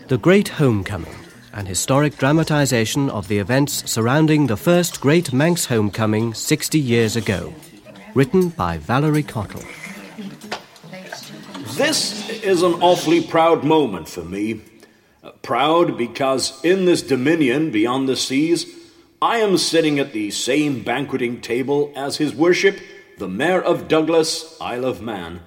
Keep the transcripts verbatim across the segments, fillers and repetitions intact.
The Great Homecoming, an historic dramatisation of the events surrounding the first great Manx homecoming sixty years ago. Written by Valerie Cottle. This is an awfully proud moment for me. Uh, proud because in this dominion beyond the seas, I am sitting at the same banqueting table as His Worship, the Mayor of Douglas, Isle of Man.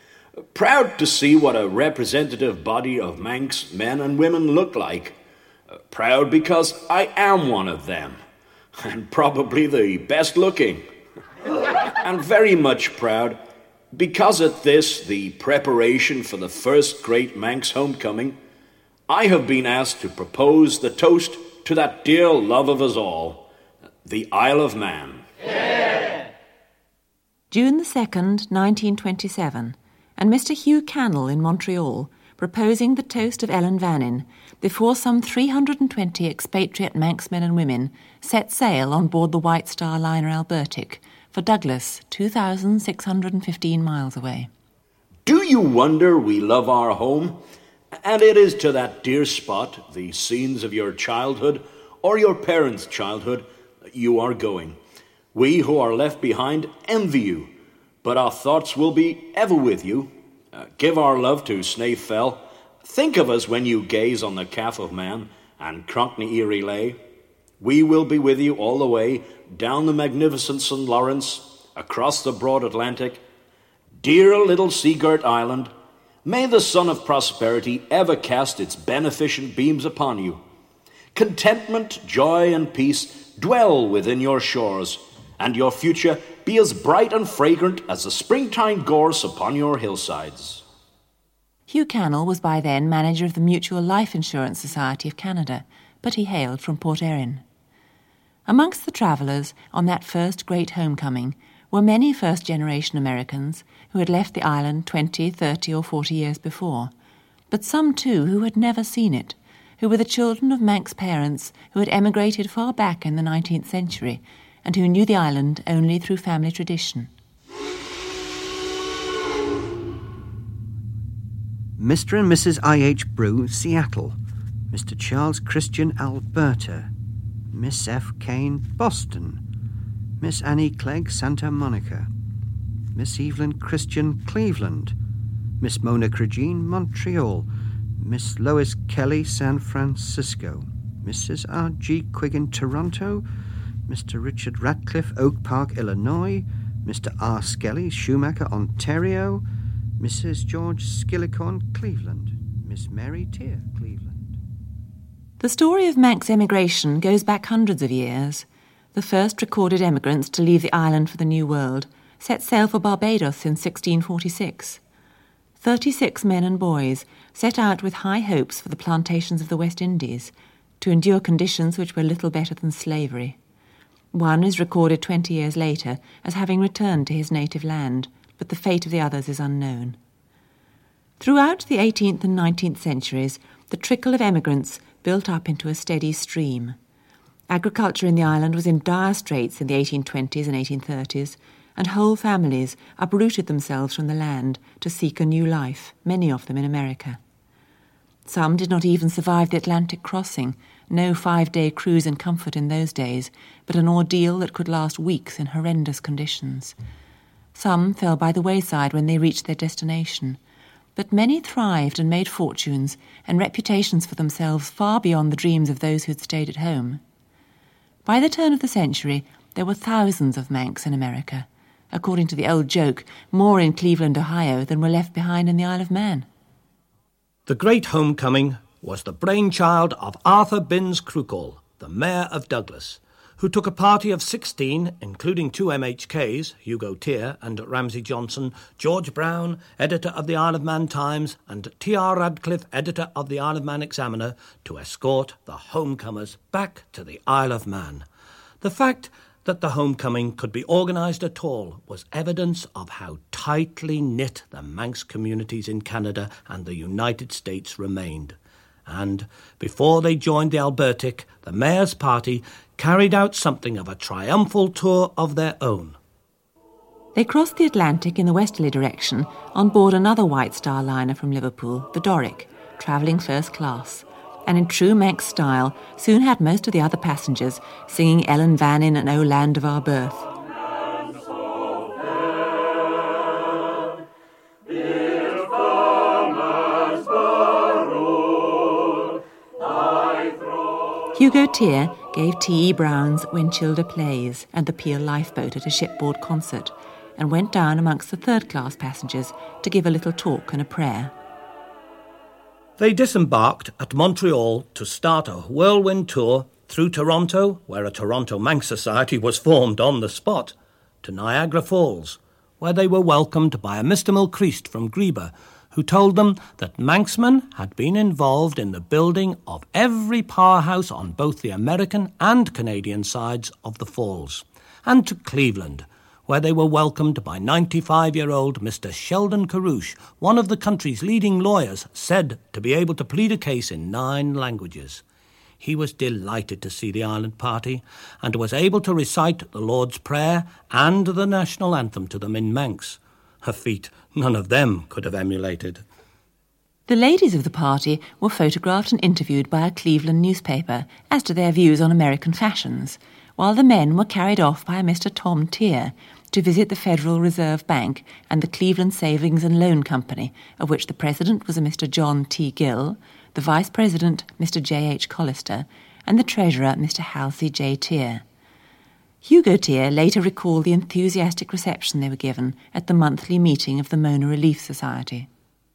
Proud to see what a representative body of Manx men and women look like. Uh, proud because I am one of them, and probably the best looking. And very much proud because at this, the preparation for the first great Manx homecoming, I have been asked to propose the toast to that dear love of us all, the Isle of Man. Yeah. June the second, nineteen twenty-seven, and Mister Hugh Cannell in Montreal proposing the toast of Ellen Vannin before some three hundred twenty expatriate Manx men and women set sail on board the White Star liner Albertic for Douglas, two thousand six hundred fifteen miles away. Do you wonder we love our home? And it is to that dear spot, the scenes of your childhood or your parents' childhood, you are going. We who are left behind envy you, but our thoughts will be ever with you. Uh, give our love to Snaith Fell. Think of us when you gaze on the Calf of Man and Cronkney Erie Lay. We will be with you all the way down the magnificent Saint Lawrence, across the broad Atlantic. Dear little sea-girt island, may the sun of prosperity ever cast its beneficent beams upon you. Contentment, joy, and peace dwell within your shores, and your future be as bright and fragrant as the springtime gorse upon your hillsides. Hugh Cannell was by then manager of the Mutual Life Insurance Society of Canada, but he hailed from Port Erin. Amongst the travellers on that first great homecoming were many first-generation Americans who had left the island twenty, thirty or forty years before, but some too who had never seen it, who were the children of Manx parents who had emigrated far back in the nineteenth century and who knew the island only through family tradition. Mister and Missus I H Brew, Seattle. Mister Charles Christian, Alberta. Miss F. Kane, Boston. Miss Annie Clegg, Santa Monica. Miss Evelyn Christian, Cleveland. Miss Mona Cragine, Montreal. Miss Lois Kelly, San Francisco. Missus R G Quiggin, Toronto. Mister Richard Ratcliffe, Oak Park, Illinois. Mister R. Skelly, Schumacher, Ontario. Missus George Skillicorn, Cleveland. Miss Mary Tier, Cleveland. The story of Manx emigration goes back hundreds of years. The first recorded emigrants to leave the island for the New World set sail for Barbados in sixteen forty-six. Thirty-six men and boys set out with high hopes for the plantations of the West Indies, to endure conditions which were little better than slavery. One is recorded twenty years later as having returned to his native land, but the fate of the others is unknown. Throughout the eighteenth and nineteenth centuries, the trickle of emigrants built up into a steady stream. Agriculture in the island was in dire straits in the eighteen twenties and eighteen thirties, and whole families uprooted themselves from the land to seek a new life, many of them in America. Some did not even survive the Atlantic crossing, no five-day cruise in comfort in those days, but an ordeal that could last weeks in horrendous conditions. Some fell by the wayside when they reached their destination, but many thrived and made fortunes and reputations for themselves far beyond the dreams of those who had stayed at home. By the turn of the century, there were thousands of Manx in America. According to the old joke, more in Cleveland, Ohio than were left behind in the Isle of Man. The Great Homecoming was the brainchild of Arthur Binns Cruickall, the Mayor of Douglas, who took a party of sixteen, including two M H Ks, Hugo Tier and Ramsay Johnson, George Brown, editor of the Isle of Man Times, and T R Radcliffe, editor of the Isle of Man Examiner, to escort the homecomers back to the Isle of Man. The fact that the homecoming could be organised at all was evidence of how tightly knit the Manx communities in Canada and the United States remained. And before they joined the Albertic, the Mayor's party carried out something of a triumphal tour of their own. They crossed the Atlantic in the westerly direction on board another White Star liner from Liverpool, the Doric, travelling first class, and in true Manx style soon had most of the other passengers singing Ellen Vannin and O Land of Our Birth. Hugo Tier gave T E Brown's Winchilda Plays and the Peel Lifeboat at a shipboard concert and went down amongst the third-class passengers to give a little talk and a prayer. They disembarked at Montreal to start a whirlwind tour through Toronto, where a Toronto Manx Society was formed on the spot, to Niagara Falls, where they were welcomed by a Mister Milcreast from Greba, who told them that Manxmen had been involved in the building of every powerhouse on both the American and Canadian sides of the falls, and to Cleveland, where they were welcomed by ninety-five-year-old Mister Sheldon Carrouche, one of the country's leading lawyers, said to be able to plead a case in nine languages. He was delighted to see the island party and was able to recite the Lord's Prayer and the national anthem to them in Manx, a feat none of them could have emulated. The ladies of the party were photographed and interviewed by a Cleveland newspaper as to their views on American fashions, while the men were carried off by a Mister Tom Tier to visit the Federal Reserve Bank and the Cleveland Savings and Loan Company, of which the president was a Mister John T. Gill, the vice president Mister J H. Collister, and the treasurer Mister Halsey J. Tier. Hugo Tier later recalled the enthusiastic reception they were given at the monthly meeting of the Mona Relief Society.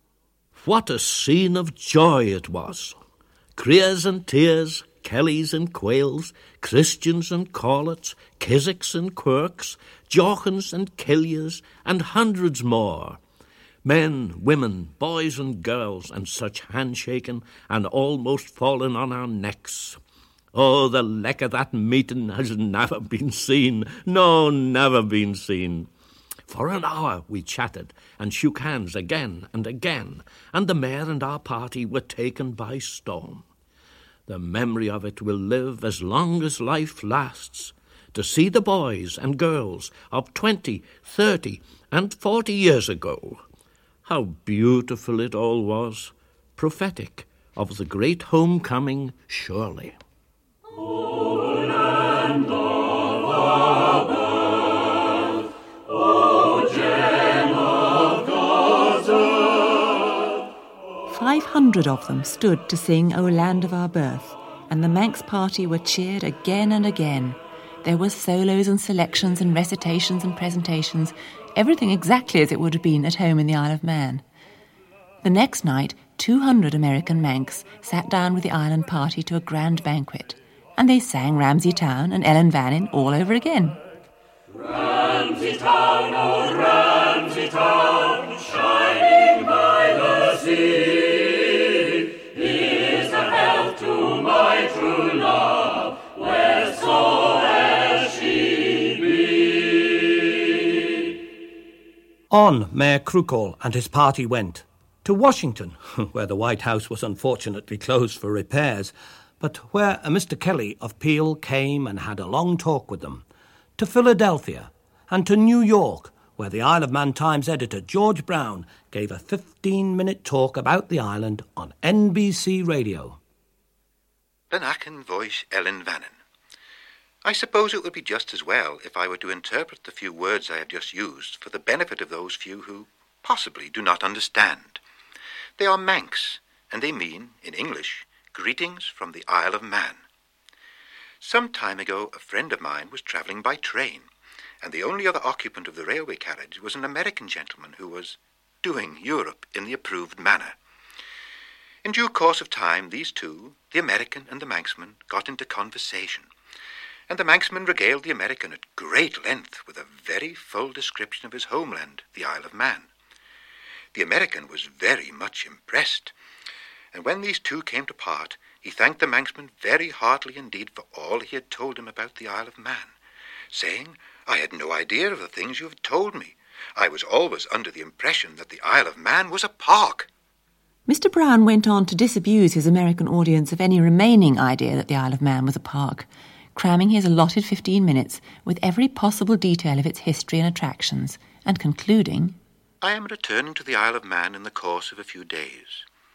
What a scene of joy it was! Creers and Tiers, Kellys and Quails, Christians and Corlets, Kizicks and Quirks, Jochans and Killiers, and hundreds more. Men, women, boys and girls, and such handshaking and almost falling on our necks. Oh, the leck of that meeting has never been seen. No, never been seen. For an hour we chatted and shook hands again and again, and the mayor and our party were taken by storm. The memory of it will live as long as life lasts, to see the boys and girls of twenty, thirty, and forty years ago. How beautiful it all was, prophetic of the great homecoming, surely. O land of our birth, O gem of God's earth. Five hundred of them stood to sing O Land of Our Birth, and the Manx party were cheered again and again. There were solos and selections and recitations and presentations, everything exactly as it would have been at home in the Isle of Man. The next night, two hundred American Manx sat down with the island party to a grand banquet, and they sang Ramsey Town and Ellen Vannin all over again. Ramsey Town, oh Ramsey Town, shining by the sea, here's a health to my true love, wheresoe'er she be. On Mayor Crucall and his party went to Washington, where the White House was unfortunately closed for repairs, but where a Mister Kelly of Peel came and had a long talk with them, to Philadelphia, and to New York, where the Isle of Man Times editor George Brown gave a fifteen-minute talk about the island on N B C Radio. Benachen voice Ellen Vannin. I suppose it would be just as well if I were to interpret the few words I have just used for the benefit of those few who possibly do not understand. They are Manx, and they mean, in English, greetings from the Isle of Man. Some time ago, a friend of mine was travelling by train, and the only other occupant of the railway carriage was an American gentleman who was doing Europe in the approved manner. In due course of time, these two, the American and the Manxman, got into conversation, and the Manxman regaled the American at great length with a very full description of his homeland, the Isle of Man. The American was very much impressed, and when these two came to part, he thanked the Manxman very heartily indeed for all he had told him about the Isle of Man, saying, "I had no idea of the things you have told me. I was always under the impression that the Isle of Man was a park." Mister Brown went on to disabuse his American audience of any remaining idea that the Isle of Man was a park, cramming his allotted fifteen minutes with every possible detail of its history and attractions, and concluding, "I am returning to the Isle of Man in the course of a few days.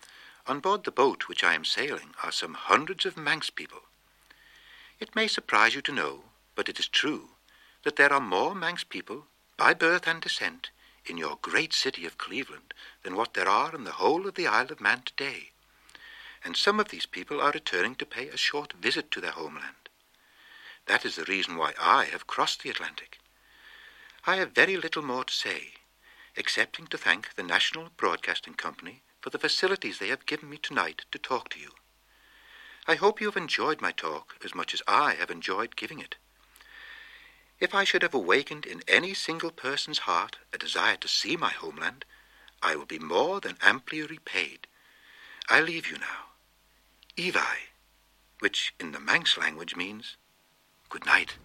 On board the boat which I am sailing are some hundreds of Manx people. It may surprise you to know, but it is true, that there are more Manx people, by birth and descent, in your great city of Cleveland than what there are in the whole of the Isle of Man today. And some of these people are returning to pay a short visit to their homeland. That is the reason why I have crossed the Atlantic. I have very little more to say, excepting to thank the National Broadcasting Company for the facilities they have given me tonight to talk to you. I hope you have enjoyed my talk as much as I have enjoyed giving it. If I should have awakened in any single person's heart a desire to see my homeland, I will be more than amply repaid. I leave you now. Evi, which in the Manx language means good night.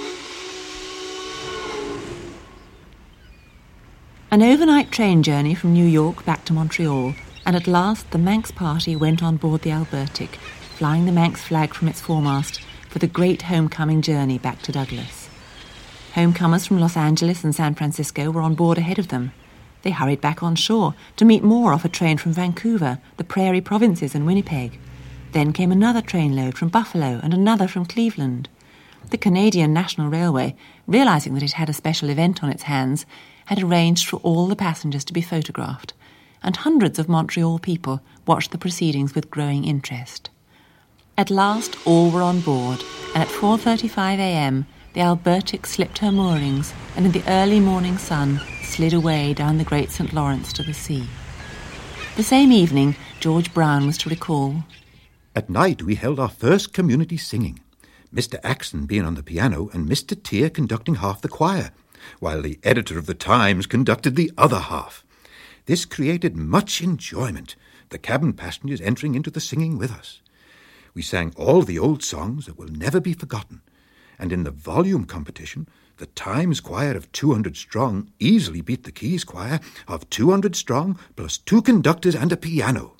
An overnight train journey from New York back to Montreal, and at last the Manx party went on board the Albertic, flying the Manx flag from its foremast for the great homecoming journey back to Douglas. Homecomers from Los Angeles and San Francisco were on board ahead of them. They hurried back on shore to meet more off a train from Vancouver, the Prairie Provinces and Winnipeg. Then came another trainload from Buffalo and another from Cleveland. The Canadian National Railway, realising that it had a special event on its hands, had arranged for all the passengers to be photographed, and hundreds of Montreal people watched the proceedings with growing interest. At last all were on board, and at four thirty-five a.m. the Albertic slipped her moorings and in the early morning sun slid away down the Great Saint Lawrence to the sea. The same evening, George Brown was to recall, "At night we held our first community singing, Mister Axon being on the piano and Mister Tier conducting half the choir, while the editor of the Times conducted the other half. This created much enjoyment, the cabin passengers entering into the singing with us. We sang all the old songs that will never be forgotten, and in the volume competition, the Times choir of two hundred strong easily beat the Keys choir of two hundred strong plus two conductors and a piano.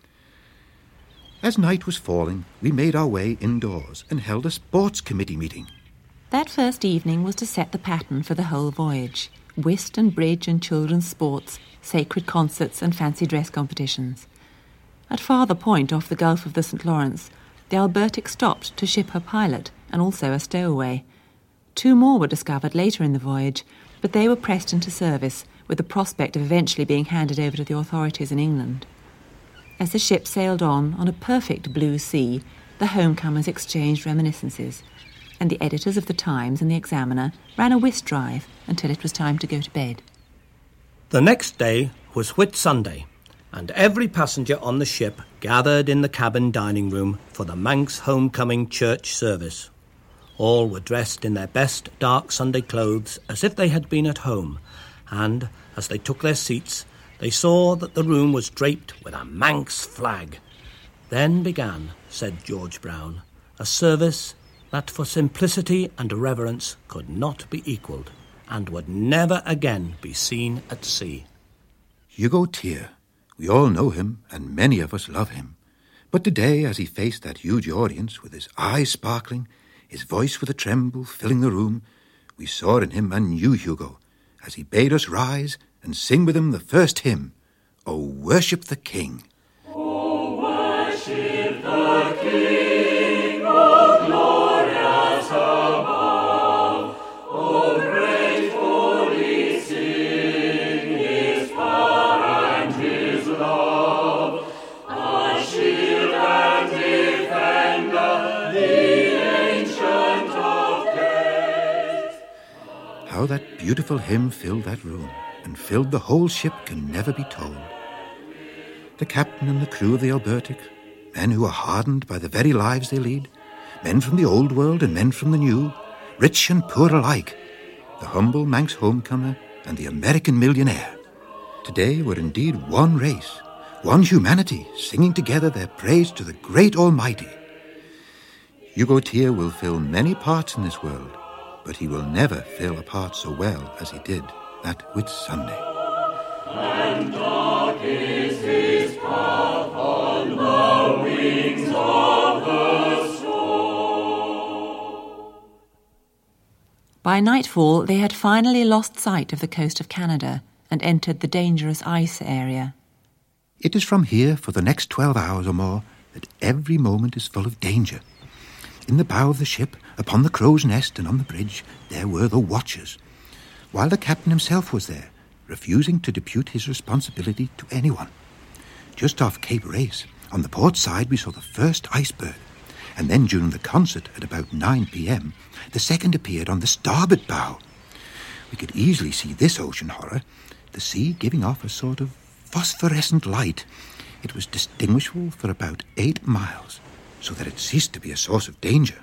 As night was falling, we made our way indoors and held a sports committee meeting. That first evening was to set the pattern for the whole voyage. Whist and bridge and children's sports, sacred concerts and fancy dress competitions. At Father Point off the Gulf of the Saint Lawrence, the Albertic stopped to ship her pilot and also a stowaway. Two more were discovered later in the voyage, but they were pressed into service with the prospect of eventually being handed over to the authorities in England. As the ship sailed on, on a perfect blue sea, the homecomers exchanged reminiscences, and the editors of the Times and the Examiner ran a whist drive until it was time to go to bed. The next day was Whit Sunday, and every passenger on the ship gathered in the cabin dining room for the Manx homecoming church service. All were dressed in their best dark Sunday clothes as if they had been at home, and as they took their seats, they saw that the room was draped with a Manx flag. Then began, said George Brown, a service that for simplicity and reverence could not be equalled, and would never again be seen at sea. Hugo Tier, we all know him, and many of us love him. But today, as he faced that huge audience, with his eyes sparkling, his voice with a tremble filling the room, we saw in him a new Hugo, as he bade us rise and sing with him the first hymn, O Worship the King. O worship the King, O glorious above, O great holy, sing his power and his love, a shield and defender, the ancient of days. How that beautiful hymn filled that room, and filled the whole ship can never be told. The captain and the crew of the Albertic, men who are hardened by the very lives they lead, men from the old world and men from the new, rich and poor alike, the humble Manx homecomer and the American millionaire. Today were indeed one race, one humanity, singing together their praise to the great Almighty. Hugo Tier will fill many parts in this world, but he will never fill a part so well as he did that Whit Sunday. And dark is his path on the wings of the storm. By nightfall, they had finally lost sight of the coast of Canada and entered the dangerous ice area. It is from here for the next twelve hours or more that every moment is full of danger. In the bow of the ship, upon the crow's nest and on the bridge, there were the watchers, while the captain himself was there, refusing to depute his responsibility to anyone. Just off Cape Race, on the port side, we saw the first iceberg, and then during the concert at about nine p.m, the second appeared on the starboard bow. We could easily see this ocean horror, the sea giving off a sort of phosphorescent light. It was distinguishable for about eight miles, so that it ceased to be a source of danger.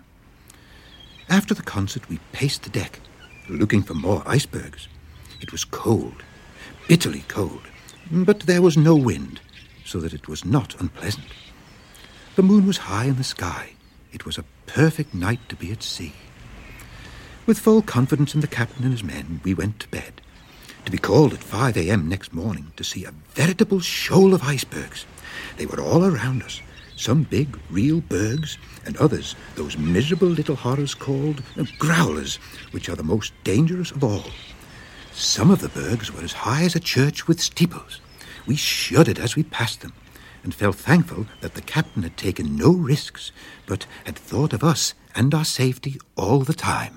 After the concert, we paced the deck, looking for more icebergs. It was cold, bitterly cold, but there was no wind, so that it was not unpleasant. The moon was high in the sky. It was a perfect night to be at sea. With full confidence in the captain and his men, we went to bed, to be called at five a.m. next morning to see a veritable shoal of icebergs. They were all around us, some big, real bergs, and others, those miserable little horrors called uh, growlers, which are the most dangerous of all. Some of the bergs were as high as a church with steeples. We shuddered as we passed them, and felt thankful that the captain had taken no risks, but had thought of us and our safety all the time.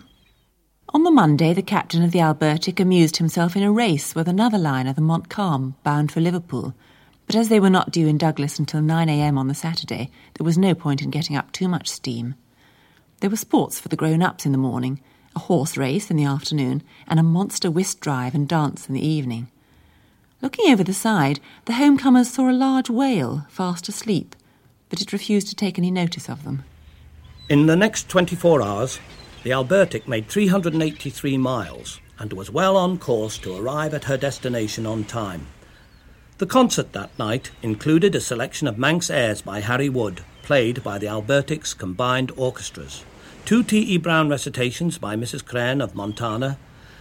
On the Monday, the captain of the Albertic amused himself in a race with another liner, the Montcalm, bound for Liverpool. But as they were not due in Douglas until nine a.m. on the Saturday, there was no point in getting up too much steam. There were sports for the grown-ups in the morning, a horse race in the afternoon, and a monster whist drive and dance in the evening. Looking over the side, the homecomers saw a large whale fast asleep, but it refused to take any notice of them. In the next twenty-four hours, the Albertic made three hundred eighty-three miles and was well on course to arrive at her destination on time. The concert that night included a selection of Manx airs by Harry Wood, played by the Albertic's combined orchestras, two T E Brown recitations by Missus Crane of Montana,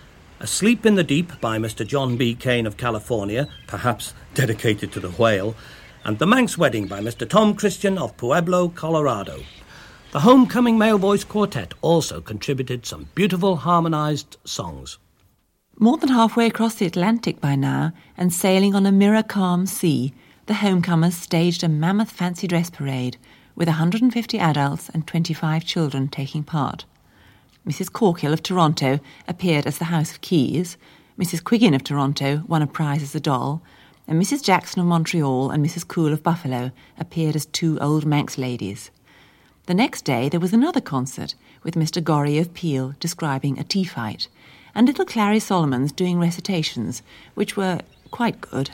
Asleep in the Deep by Mister John B. Kane of California, perhaps dedicated to the whale, and The Manx Wedding by Mister Tom Christian of Pueblo, Colorado. The Homecoming Male Voice Quartet also contributed some beautiful harmonised songs. More than halfway across the Atlantic by now, and sailing on a mirror-calm sea, the homecomers staged a mammoth fancy dress parade, with one hundred fifty adults and twenty-five children taking part. Missus Corkill of Toronto appeared as the House of Keys, Missus Quiggin of Toronto won a prize as a doll, and Missus Jackson of Montreal and Missus Cool of Buffalo appeared as two old Manx ladies. The next day there was another concert, with Mister Gorry of Peel describing a tea fight, and little Clary Solomons doing recitations, which were quite good.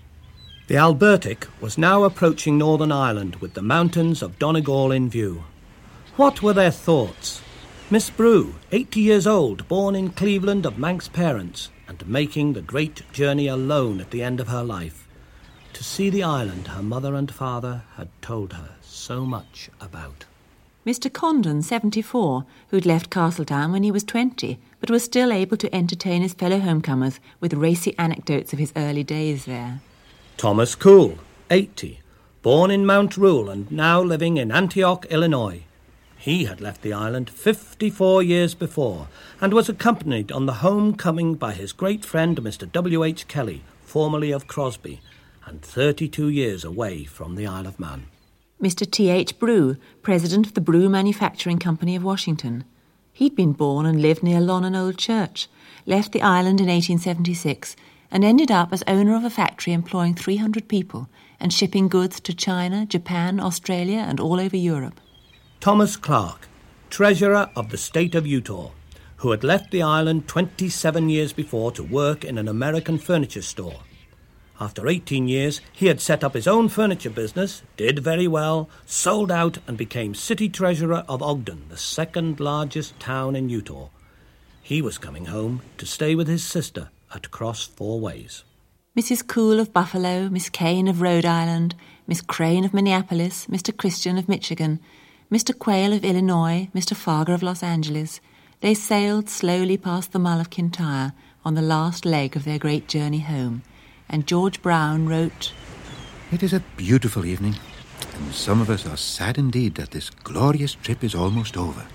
The Albertic was now approaching Northern Ireland with the mountains of Donegal in view. What were their thoughts? Miss Brew, eighty years old, born in Cleveland of Manx parents, and making the great journey alone at the end of her life, to see the island her mother and father had told her so much about. Mister Condon, seventy-four, who'd left Castletown when he was twenty, but was still able to entertain his fellow homecomers with racy anecdotes of his early days there. Thomas Cool, eighty, born in Mount Rule and now living in Antioch, Illinois. He had left the island fifty-four years before and was accompanied on the homecoming by his great friend Mister W H Kelly, formerly of Crosby, and thirty-two years away from the Isle of Man. Mister T H Brew, president of the Brew Manufacturing Company of Washington. He'd been born and lived near Lonnon Old Church, left the island in eighteen seventy-six, and ended up as owner of a factory employing three hundred people and shipping goods to China, Japan, Australia, and all over Europe. Thomas Clark, treasurer of the state of Utah, who had left the island twenty-seven years before to work in an American furniture store. After eighteen years, he had set up his own furniture business, did very well, sold out, and became city treasurer of Ogden, the second largest town in Utah. He was coming home to stay with his sister at Cross Four Ways. Missus Cool of Buffalo, Miss Kane of Rhode Island, Miss Crane of Minneapolis, Mister Christian of Michigan, Mister Quayle of Illinois, Mister Farger of Los Angeles. They sailed slowly past the Mull of Kintyre on the last leg of their great journey home, and George Brown wrote, "It is a beautiful evening, and some of us are sad indeed that this glorious trip is almost over.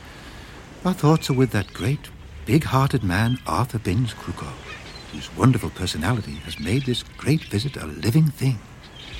Our thoughts are with that great, big-hearted man, Arthur Binns Cruikshank, whose wonderful personality has made this great visit a living thing.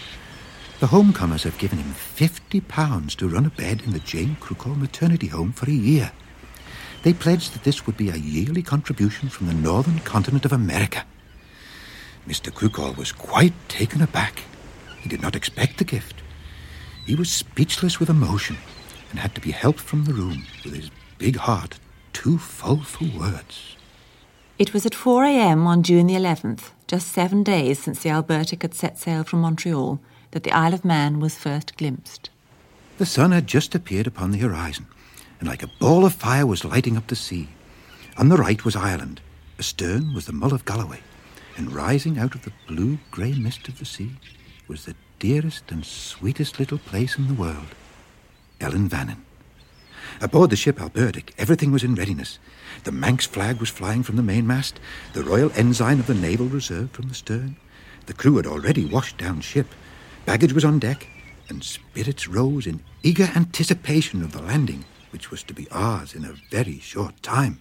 The homecomers have given him fifty pounds to run a bed in the Jane Crookall maternity home for a year. They pledged that this would be a yearly contribution from the northern continent of America. Mister Crookall was quite taken aback. He did not expect the gift. He was speechless with emotion and had to be helped from the room with his big heart too full for words. It was at four a.m. on June the eleventh, just seven days since the Albertic had set sail from Montreal, that the Isle of Man was first glimpsed. The sun had just appeared upon the horizon, and like a ball of fire was lighting up the sea. On the right was Ireland, astern was the Mull of Galloway, and rising out of the blue-grey mist of the sea was the dearest and sweetest little place in the world, Ellenvannin. Aboard the ship Albertic, everything was in readiness. The Manx flag was flying from the mainmast, the royal ensign of the Naval Reserve from the stern. The crew had already washed down ship. Baggage was on deck, and spirits rose in eager anticipation of the landing, which was to be ours in a very short time.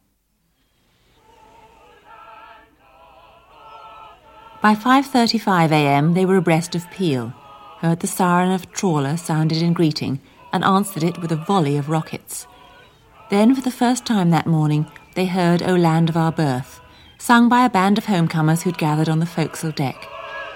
By five thirty-five a.m. they were abreast of Peel, heard the siren of trawler sounded in greeting, and answered it with a volley of rockets. Then, for the first time that morning, they heard O Land of Our Birth, sung by a band of homecomers who'd gathered on the forecastle deck.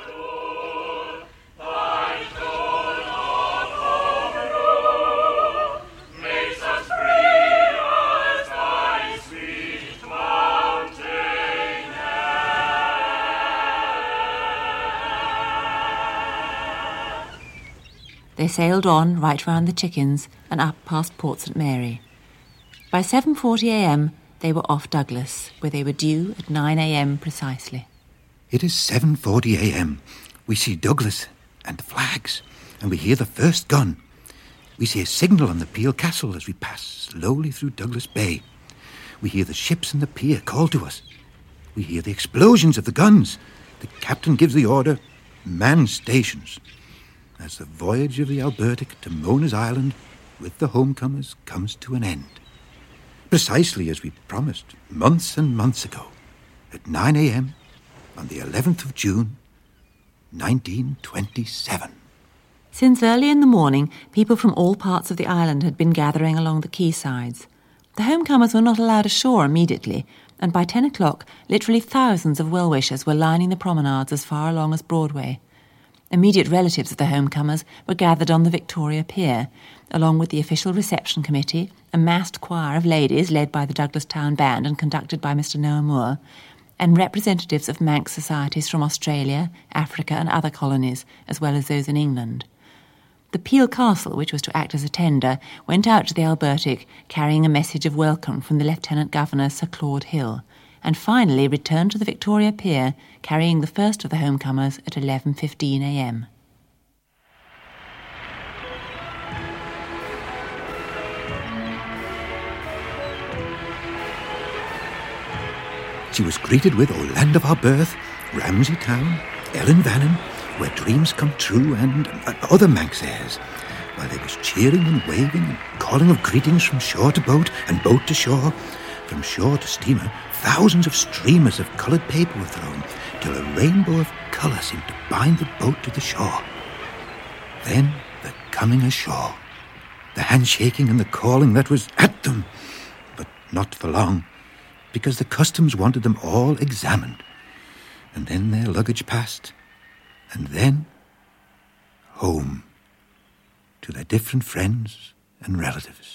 They sailed on right round the Chickens and up past Port Saint Mary. By seven forty a.m. they were off Douglas, where they were due at nine a.m. precisely. It is seven forty a.m. We see Douglas and the flags, and we hear the first gun. We see a signal on the Peel Castle as we pass slowly through Douglas Bay. We hear the ships in the pier call to us. We hear the explosions of the guns. The captain gives the order, man stations, as the voyage of the Albertic to Mona's Island with the homecomers comes to an end. Precisely as we promised months and months ago, at nine a.m. on the eleventh of June, nineteen twenty-seven. Since early in the morning, people from all parts of the island had been gathering along the quaysides. The homecomers were not allowed ashore immediately, and by ten o'clock, literally thousands of well-wishers were lining the promenades as far along as Broadway. Immediate relatives of the homecomers were gathered on the Victoria Pier, along with the official reception committee, a massed choir of ladies led by the Douglas Town Band and conducted by Mister Noah Moore, and representatives of Manx societies from Australia, Africa and other colonies, as well as those in England. The Peel Castle, which was to act as a tender, went out to the Albertic carrying a message of welcome from the Lieutenant Governor Sir Claude Hill, and finally returned to the Victoria Pier, carrying the first of the homecomers at eleven fifteen a.m. She was greeted with O Land of Our Birth, Ramsey Town, Ellenvannin, where dreams come true, and uh, other Manx airs, while there was cheering and waving and calling of greetings from shore to boat and boat to shore. From shore to steamer, thousands of streamers of coloured paper were thrown, till a rainbow of colour seemed to bind the boat to the shore. Then the coming ashore, the handshaking and the calling that was at them, but not for long, because the customs wanted them all examined. And then their luggage passed, and then home, to their different friends and relatives.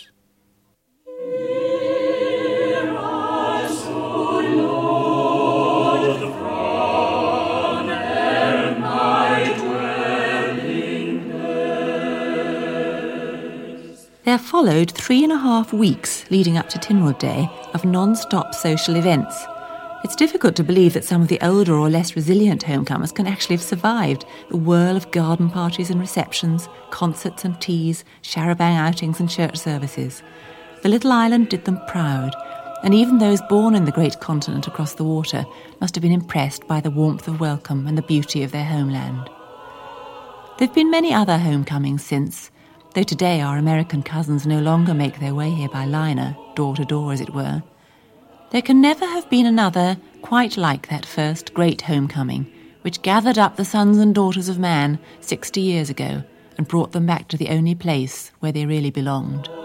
There followed three and a half weeks leading up to Tynwald Day of non-stop social events. It's difficult to believe that some of the older or less resilient homecomers can actually have survived the whirl of garden parties and receptions, concerts and teas, charabanc outings and church services. The little island did them proud, and even those born in the great continent across the water must have been impressed by the warmth of welcome and the beauty of their homeland. There have been many other homecomings since, though today our American cousins no longer make their way here by liner, door to door as it were. There can never have been another quite like that first great homecoming, which gathered up the sons and daughters of man sixty years ago and brought them back to the only place where they really belonged.